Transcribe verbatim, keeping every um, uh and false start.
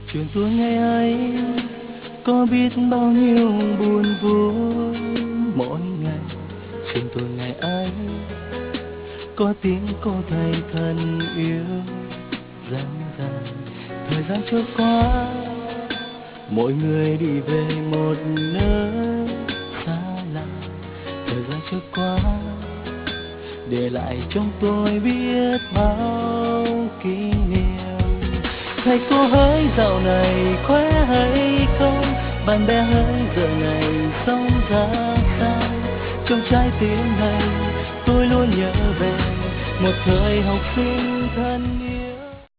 Chuyện tôi ngày ấy có biết bao nhiêu buồn vui. Mỗi ngày chuyện tôi ngày ấy có tiếng cô thầy thân yêu dần dần. Thời gian trôi qua, mỗi người đi về một nơi xa lạ. Thời gian trôi qua, để lại trong tôi biết bao kỷ niệm. Thầy cô hỡi dạo này khỏe hay không? Bạn bè hỡi giờ này sống ra sao? Trong trái tim này tôi luôn nhớ về một thời học sinh thân